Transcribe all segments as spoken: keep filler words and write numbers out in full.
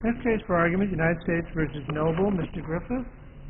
Next case for argument, United States versus Noble. Mister Griffith.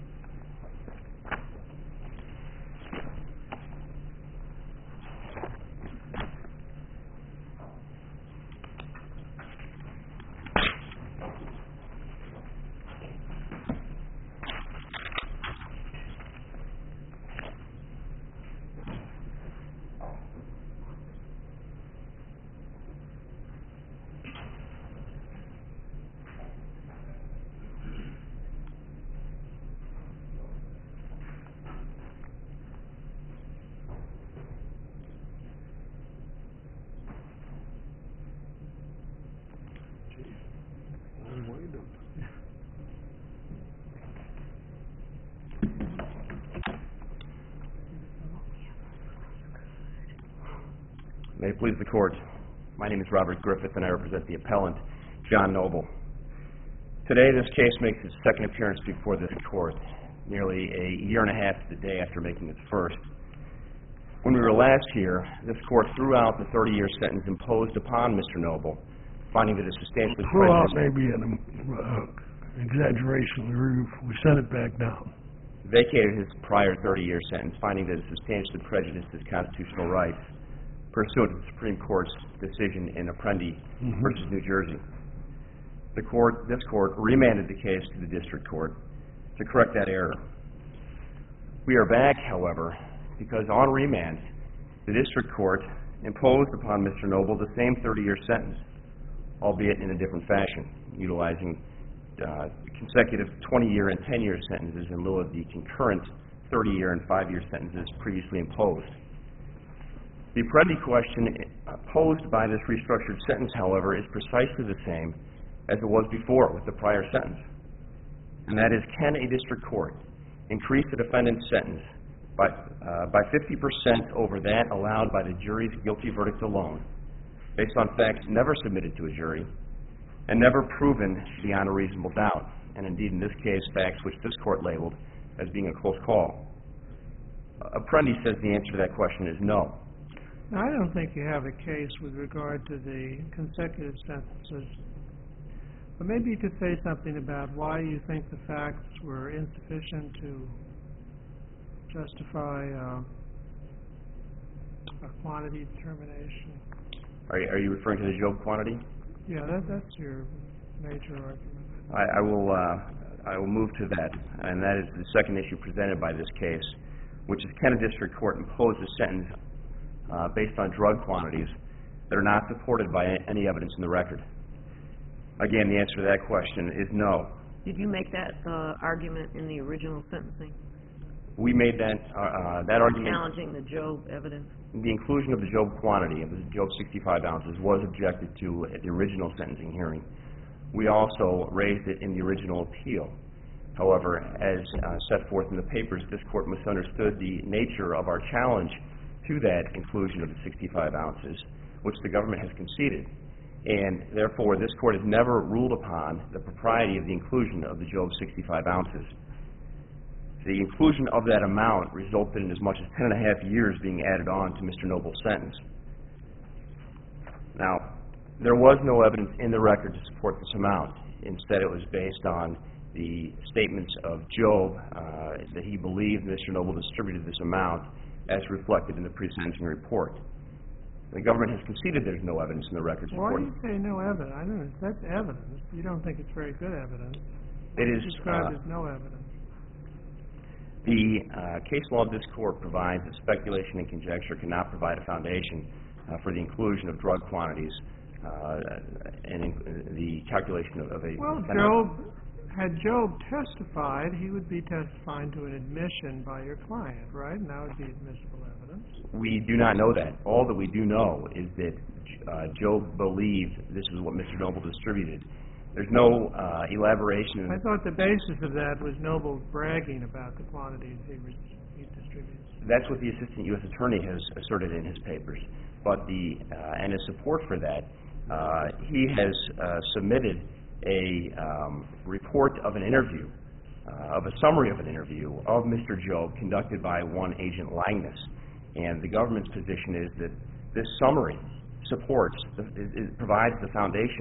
May it please the Court. My name is Robert Griffith and I represent the appellant, John Noble. Today this case makes its second appearance before this Court, nearly a year and a half to the day after making its first. When we were last here, this Court threw out the thirty-year sentence imposed upon Mister Noble, finding that it substantially threw out maybe an uh, exaggeration. We, we sent it back down. Vacated his prior thirty-year sentence, finding that it substantially prejudiced his constitutional rights, pursuant to the Supreme Court's decision in Apprendi mm-hmm. versus New Jersey. The court, this court remanded the case to the district court to correct that error. We are back, however, because on remand, the district court imposed upon Mister Noble the same thirty-year sentence, albeit in a different fashion, utilizing uh, consecutive twenty-year and ten-year sentences in lieu of the concurrent thirty-year and five-year sentences previously imposed. The Apprendi question posed by this restructured sentence, however, is precisely the same as it was before with the prior sentence. And that is, can a district court increase the defendant's sentence by, uh, by fifty percent over that allowed by the jury's guilty verdict alone, based on facts never submitted to a jury and never proven beyond a reasonable doubt, and indeed in this case facts which this court labeled as being a close call? Uh, Apprendi says the answer to that question is no. Now, I don't think you have a case with regard to the consecutive sentences, but maybe you could say something about why you think the facts were insufficient to justify uh, a quantity determination. Are you, are you referring to the Job quantity? Yeah, that, that's your major argument. I, I will uh, I will move to that, and that is the second issue presented by this case, which is, can a district court impose a sentence Uh, based on drug quantities that are not supported by any evidence in the record? Again, the answer to that question is no. Did you make that uh, argument in the original sentencing? We made that uh, uh, that argument. Challenging the Job evidence? The inclusion of the Job quantity, of the Job sixty-five ounces, was objected to at the original sentencing hearing. We also raised it in the original appeal. However, as uh, set forth in the papers, this court misunderstood the nature of our challenge to that inclusion of the sixty-five ounces, which the government has conceded. And therefore, this court has never ruled upon the propriety of the inclusion of the Job sixty-five ounces. The inclusion of that amount resulted in as much as ten and a half years being added on to Mister Noble's sentence. Now, there was no evidence in the record to support this amount. Instead, it was based on the statements of Job uh, that he believed Mister Noble distributed this amount as reflected in the pre-sentencing report. The government has conceded there's no evidence in the record supporting. Why do you say no evidence? I don't know. That's evidence. You don't think it's very good evidence. It is described uh, as no evidence. The uh, case law of this court provides that speculation and conjecture cannot provide a foundation uh, for the inclusion of drug quantities uh, and in, uh, the calculation of, of a... Well, Job, had Job testified, he would be testifying to an admission by your client, right? And that would be admissible evidence. We do not know that. All that we do know is that uh, Job believed this is what Mister Noble distributed. There's no uh, elaboration. I thought the basis of that was Noble bragging about the quantities he, he distributed. That's what the Assistant U S Attorney has asserted in his papers. But the uh, and his support for that, uh, he has uh, submitted a um, report of an interview, uh, of a summary of an interview of Mister Job conducted by one Agent Langness. And the government's position is that this summary supports, the, it, it provides the foundation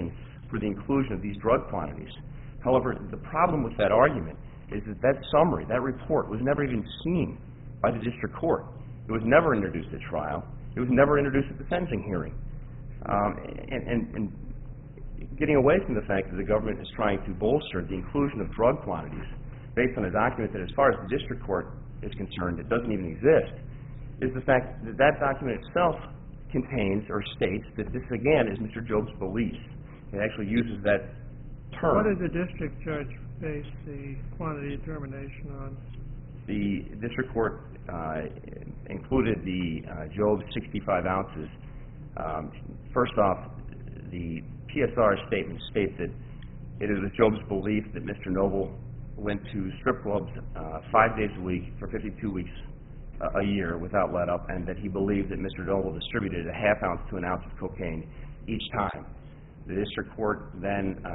for the inclusion of these drug quantities. However, the problem with that argument is that that summary, that report, was never even seen by the district court. It was never introduced at trial. It was never introduced at the sentencing hearing. Um, and, and, and getting away from the fact that the government is trying to bolster the inclusion of drug quantities based on a document that, as far as the district court is concerned, it doesn't even exist, is the fact that that document itself contains or states that this, again, is Mister Job's belief. It actually uses that term. What did the district judge base the quantity determination on? The district court uh, included the uh, Job's sixty-five ounces. Um, first off, the P S R statement states that it is Job's belief that Mister Noble went to strip clubs uh, five days a week for fifty-two weeks uh, a year without let up, and that he believed that Mister Noble distributed a half ounce to an ounce of cocaine each time. The district court then, uh,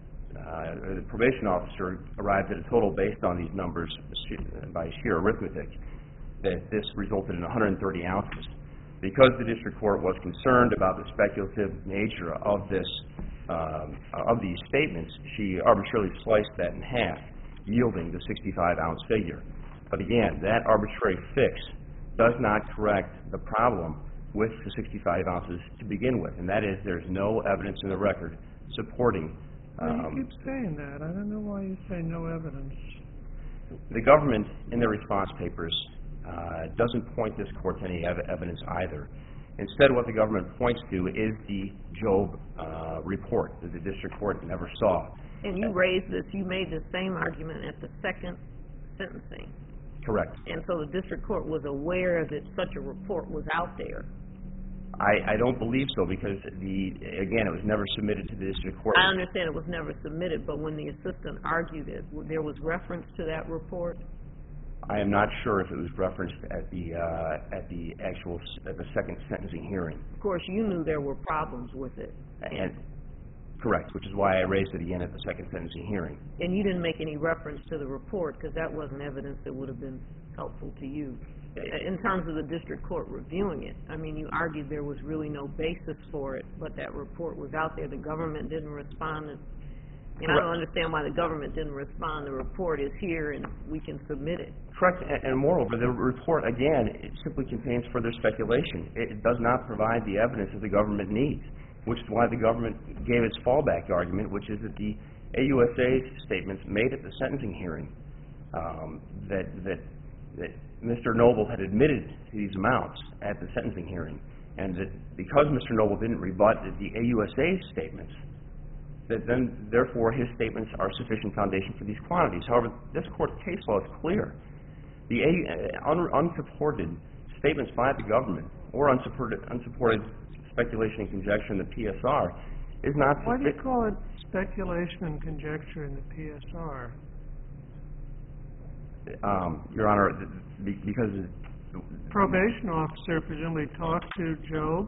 uh, the probation officer arrived at a total based on these numbers by sheer arithmetic, that this resulted in one hundred thirty ounces. Because the district court was concerned about the speculative nature of this, um, of these statements, she arbitrarily sliced that in half, yielding the sixty-five ounce figure. But again, that arbitrary fix does not correct the problem with the sixty-five ounces to begin with, and that is there's no evidence in the record supporting. Well, Um, you keep saying that. I don't know why you say no evidence. the government, in their response papers, uh, doesn't point this court to any ev- evidence either. Instead, what the government points to is the Job uh, report that the district court never saw. And you raised this, you made the same argument at the second sentencing. Correct. And so the district court was aware that such a report was out there. I, I don't believe so because, the again, it was never submitted to the district court. I understand it was never submitted, but when the assistant argued it, there was reference to that report? I am not sure if it was referenced at the uh, at the actual s- at the second sentencing hearing. Of course, you knew there were problems with it. And correct, which is why I raised it again at the second sentencing hearing. And you didn't make any reference to the report because that wasn't evidence that would have been helpful to you. In terms of the district court reviewing it, I mean, you argued there was really no basis for it, but that report was out there. The government didn't respond. And, and I don't understand why the government didn't respond. The report is here and we can submit it. Correct, and, and moreover, the report, again, it simply contains further speculation. It, it does not provide the evidence that the government needs, which is why the government gave its fallback argument, which is that the A U S A statements made at the sentencing hearing, um, that, that, that Mister Noble had admitted to these amounts at the sentencing hearing, and that because Mister Noble didn't rebut the A U S A statements, that then, therefore, his statements are sufficient foundation for these quantities. However, this court's case law is clear. The A, uh, un, unsupported statements by the government or unsupported, unsupported speculation and conjecture in the P S R is not Why do you sufficient. call it speculation and conjecture in the P S R? Um, Your Honor, th- th- because Probation officer presumably talked to Job,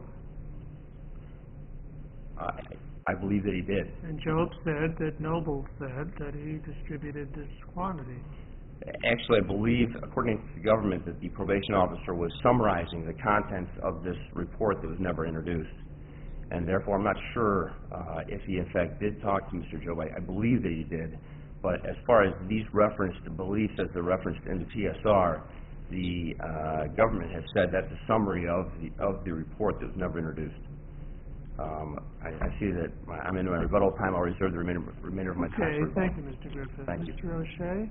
uh, I believe that he did. and Job said that Noble said that he distributed this quantity. Actually, I believe, according to the government, that the probation officer was summarizing the contents of this report that was never introduced. And therefore, I'm not sure uh, if he, in fact, did talk to Mister Job. I, I believe that he did. But as far as these referenced beliefs as they're referenced in the P S R, the uh, government has said that's a summary of the, of the report that was never introduced. Um, I, I see that I'm into my rebuttal time. I'll reserve the remainder, remainder of my time. Okay, for rebuttal. thank you, Mister Griffith. Thank you. Mister O'Shea?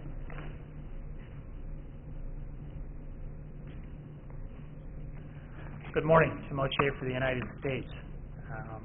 Good morning. Tim O'Shea for the United States. Um,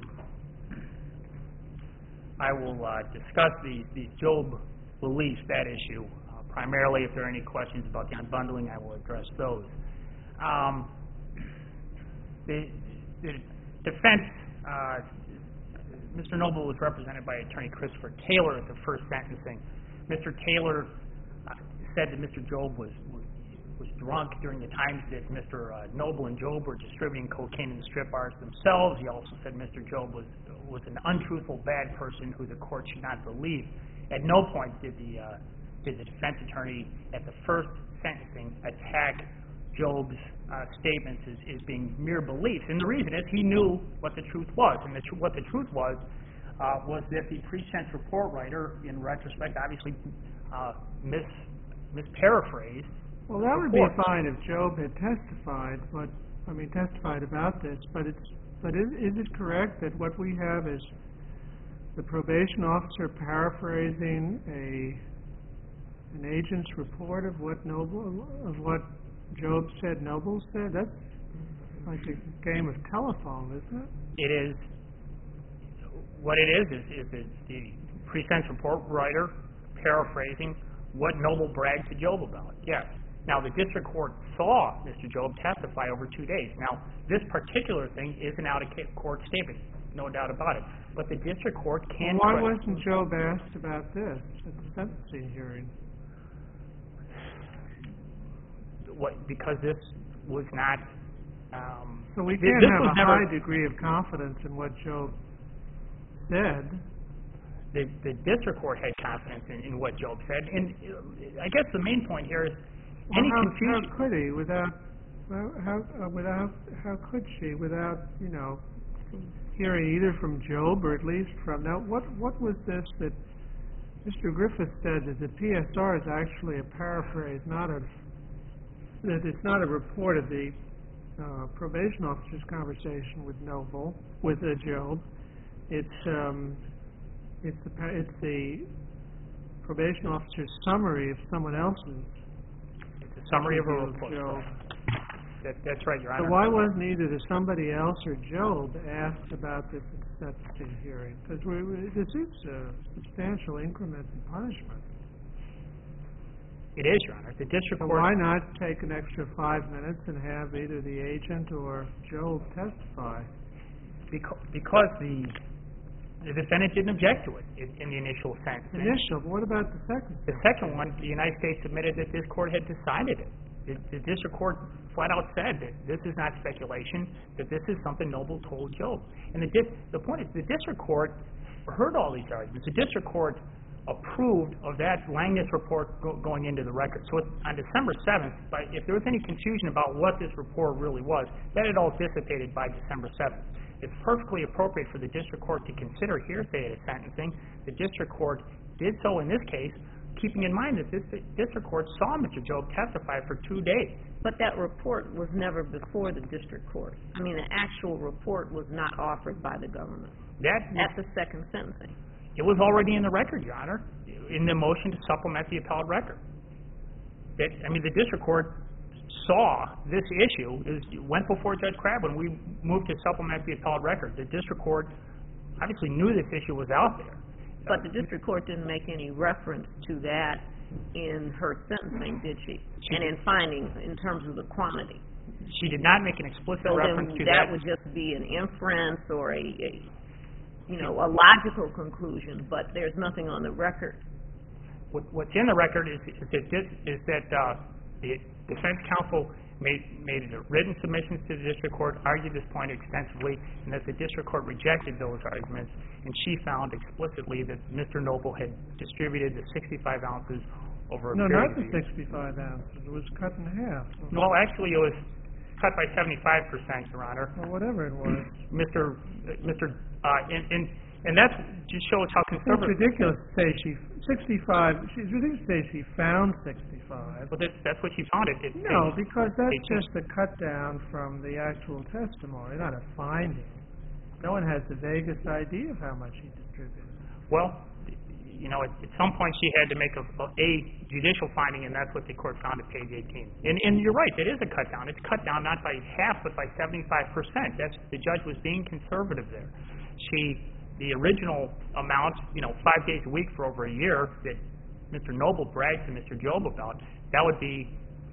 I will uh, discuss the, the Job beliefs, that issue. Uh, primarily, if there are any questions about the unbundling, I will address those. Um, the, the defense, uh, Mister Noble was represented by Attorney Christopher Taylor at the first sentencing. Mister Taylor uh, said that Mister Job was, was was drunk during the times that Mister Uh, Noble and Job were distributing cocaine in the strip bars themselves. He also said Mister Job was was an untruthful, bad person who the court should not believe. At no point did the uh, did the defense attorney at the first sentencing attack Job's uh, statements as, as being mere beliefs. And the reason is he knew what the truth was. And the tr- what the truth was, uh, was that the pre-sentence report writer, in retrospect, obviously uh, mis misparaphrased. Well, that would be fine if Job had testified, but, I mean, testified about this, but it's, but is, is it correct that what we have is the probation officer paraphrasing a, an agent's report of what Noble, of what Job said Noble said? That's like a game of telephone, isn't it? It is, what it is, is, is it's the pre-sentence report writer paraphrasing what Noble bragged to Job about, yes. Now, the district court saw Mister Job testify over two days. Now, this particular thing is an out-of-court statement, no doubt about it. But the district court can... Well, why wasn't Job asked about this at the sentencing hearing? What, because this was not... Um, so we th can't this have was a never, high degree of confidence in what Job said. The, the district court had confidence in, in what Job said. And uh, I guess the main point here is well, any how, confusion... How could he without... Well, how, uh, without, how could she without, you know, hearing either from Job or at least from... Now, what, what was this that Mister Griffith said that the P S R is actually a paraphrase, not a... that it's not a report of the uh, probation officer's conversation with Noble, with uh, Job. It's, um, it's, the, it's the probation officer's summary of someone else's. It's a summary of a report. Job. That, that's right, Your Honor. So why wasn't either the somebody else or Job asked about this at the sentencing hearing? Because we, we, this is a substantial increment in punishment. It is, Your Honor. The district so court... why not take an extra five minutes and have either the agent or Job testify? Because, because the the defendant didn't object to it in, in the initial sentencing. Initial, but what about the second? The second one, the United States submitted that this court had decided it. The, the district court flat out said that this is not speculation, that this is something Noble told Job. And the, di the point is, the district court heard all these arguments. The district court approved of that Langness report go going into the record. So it's, on December seventh, by, if there was any confusion about what this report really was, that had all dissipated by December seventh. It's perfectly appropriate for the district court to consider hearsay at a sentencing. The district court did so in this case, keeping in mind that this district court saw Mister Job testify for two days. But that report was never before the district court. I mean, the actual report was not offered by the government That at the second sentencing. It was already in the record, Your Honor, in the motion to supplement the appellate record. It, I mean, the district court saw this issue, it went before Judge Crabb when we moved to supplement the appellate record. The district court obviously knew this issue was out there. But the district court didn't make any reference to that in her sentencing, did she? she and in finding, in terms of the quantity. She did not make an explicit so reference to then that that. would just be an inference or a, a, you know, a logical conclusion, but there's nothing on the record. What, what's in the record is, is that, this, is that uh, the defense counsel made, made written submissions to the district court, argued this point extensively, and that the district court rejected those arguments, and she found explicitly that Mister Noble had distributed the sixty-five ounces over a no, period not the of years. sixty-five ounces. It was cut in half. Well, actually, it was cut by seventy-five percent, Your Honor. Well, whatever it was. Mister Uh, Mister Uh, and, and, and that just shows how conservative... It's ridiculous to say she, sixty-five, it's ridiculous to say she found sixty-five. Well, that's, that's what she found. It, it, No, it, because that's it just a cut down from the actual testimony, not a finding. No one has the vaguest idea of how much she distributed. Well, you know, at, at some point she had to make a, a judicial finding, and that's what the court found at page eighteen. And, and you're right, it is a cut down. It's cut down not by half, but by seventy-five percent. That's, the judge was being conservative there. She, the original amount, you know, five days a week for over a year that Mister Noble bragged to Mister Job about, that would be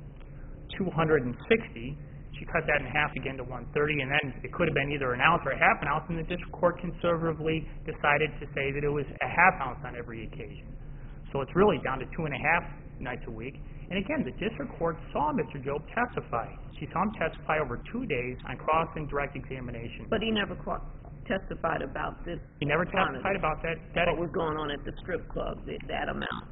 two hundred sixty. She cut that in half again to one hundred thirty, and then it could have been either an ounce or a half an ounce, and the district court conservatively decided to say that it was a half ounce on every occasion. So it's really down to two and a half nights a week. And again, the district court saw Mister Job testify. She saw him testify over two days on cross and direct examination. But he never testified about this. He never quantity. testified about that. that what was going on at the strip club, that, that amount.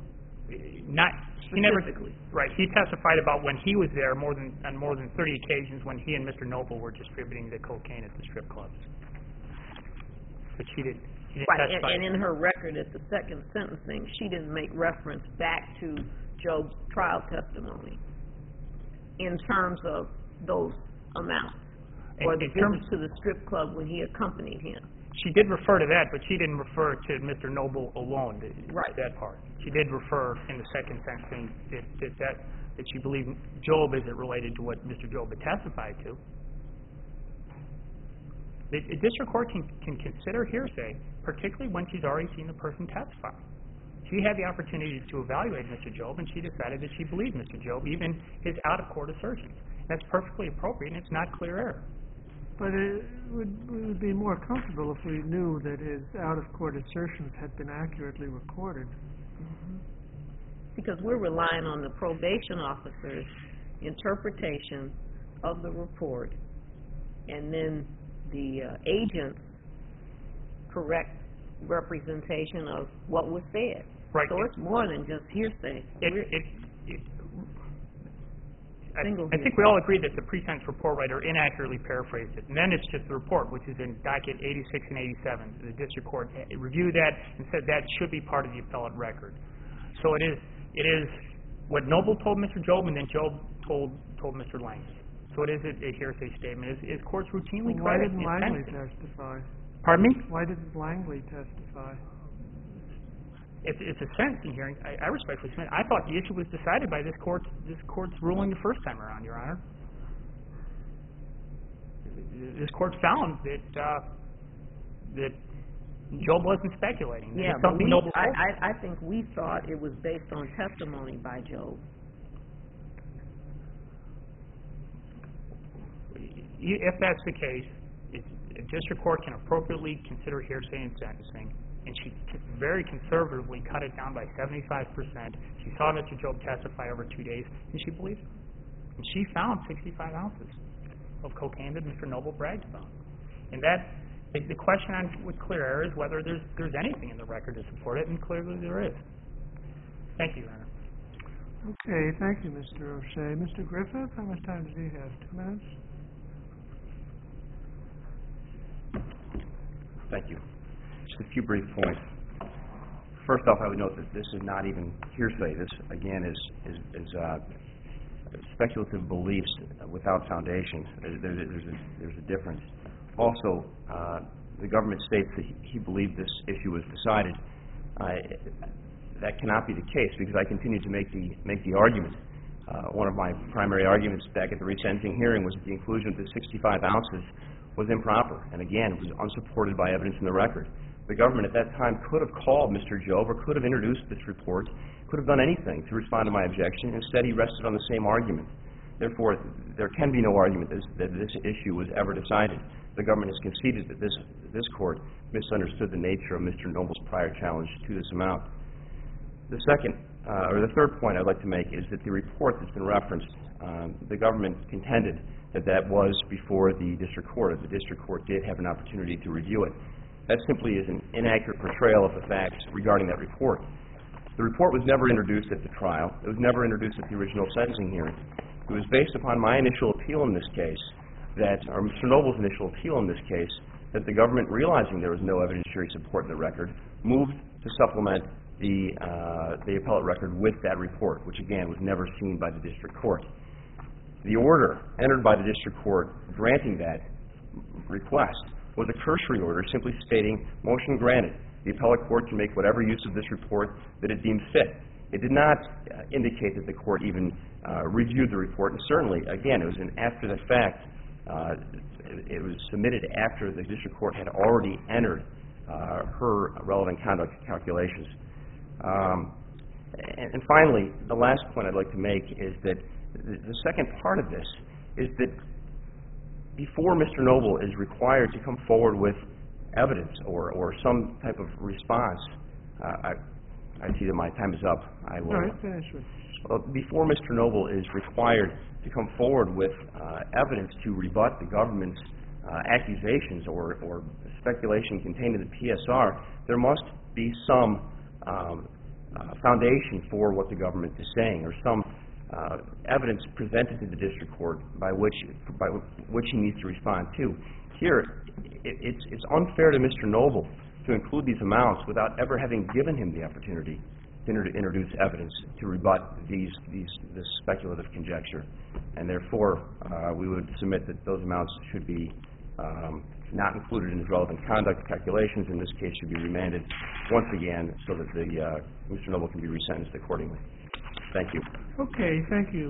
Not he never right. He testified about when he was there more than on more than thirty occasions when he and Mister Noble were distributing the cocaine at the strip clubs. But she did. She didn't Right, and, testify. and in her record at the second sentencing, she didn't make reference back to Job's trial testimony in terms of those amounts, or In- the in terms- visits to the strip club when he accompanied him. She did refer to that, but she didn't refer to Mister Noble alone, th- Right. that part. She did refer in the second sentencing that, that, that, that she believed Job isn't related to what Mister Job had testified to. The, the district court can, can consider hearsay, particularly when she's already seen the person testify. She had the opportunity to evaluate Mister Job, and she decided that she believed Mister Job, even his out-of-court assertions. That's perfectly appropriate, and it's not clear error. But it would, we would be more comfortable if we knew that his out-of-court assertions had been accurately recorded. Because we're relying on the probation officer's interpretation of the report, and then the uh, agent's correct representation of what was said. Right. So it's more than just hearsay. It, We're- it, it, I, Single I think we all agree that the pre-sentence report writer inaccurately paraphrased it, and then it's just the report, which is in docket eighty-six and eighty-seven. The district court reviewed that and said that should be part of the appellate record. So it is, it is what Noble told Mister Job, and then Job told told Mister Langley. So it is a, a hearsay statement. Is, is courts routinely Why credit didn't in Langley sentencing? testify? Pardon me? Why didn't Langley testify? It's, it's a sentencing hearing. I, I respectfully submit. I thought the issue was decided by this court, this court's ruling the first time around, Your Honor. This court found that uh, that Job wasn't speculating. That Yeah, it's but something we, Noble I, told. I, I think we thought it was based on testimony by Job. You- If that's the case, it, a district court can appropriately consider hearsay in sentencing, and she c- very conservatively cut it down by seventy-five percent. She saw Mister Job testify over two days, and she believed him. And she found sixty-five ounces of cocaine that Mister Noble bragged about. And that, the, the question on with clear error is whether there's there's anything in the record to support it, and clearly there is. Thank you, Your Honor. Okay, thank you, Mister O'Shea. Mister Griffith, how much time does he have? Two minutes? Thank you. Just a few brief points. First off, I would note that this is not even hearsay. This, again, is is, is uh, speculative beliefs without foundation. There, there, there's, a, there's a difference. Also, uh, the government states that he, he believed this issue was decided. Uh, that cannot be the case because I continue to make the make the argument. Uh, one of my primary arguments back at the resentencing hearing was that the inclusion of the sixty-five ounces was improper, and again, it was unsupported by evidence in the record. The government at that time could have called Mister Job or could have introduced this report, could have done anything to respond to my objection. Instead, he rested on the same argument. Therefore, there can be no argument that this, that this issue was ever decided. The government has conceded that this, this court misunderstood the nature of Mister Noble's prior challenge to this amount. The second, uh, or the third point I'd like to make is that the report that's been referenced, um, the government contended that that was before the district court. The district court did have an opportunity to review it. That simply is an inaccurate portrayal of the facts regarding that report. The report was never introduced at the trial. It was never introduced at the original sentencing hearing. It was based upon my initial appeal in this case, that, or Mister Noble's initial appeal in this case, that the government, realizing there was no evidentiary support in the record, moved to supplement the, uh, the appellate record with that report, which again was never seen by the district court. The order entered by the district court granting that request was a cursory order simply stating, motion granted. The appellate court can make whatever use of this report that it deems fit. It did not uh, indicate that the court even uh, reviewed the report, and certainly, again, it was an after the fact, uh, it, it was submitted after the district court had already entered uh, her relevant conduct calculations. Um, and, and finally, the last point I'd like to make is that the, the second part of this is that before Mister Noble is required to come forward with evidence or, or some type of response, uh, I, I see that my time is up. I will. All right, finish with. Well, before Mister Noble is required to come forward with uh, evidence to rebut the government's uh, accusations or, or speculation contained in the P S R, there must be some um, uh, foundation for what the government is saying, or some uh, evidence presented to the district court by which by which he needs to respond to. Here, it, it's, it's unfair to Mister Noble to include these amounts without ever having given him the opportunity to inter- introduce evidence to rebut these, these, this speculative conjecture. And therefore, uh, we would submit that those amounts should be um, not included in his relevant conduct calculations. In this case, should be remanded once again so that the, uh, Mister Noble can be resentenced accordingly. Thank you. Okay, thank you.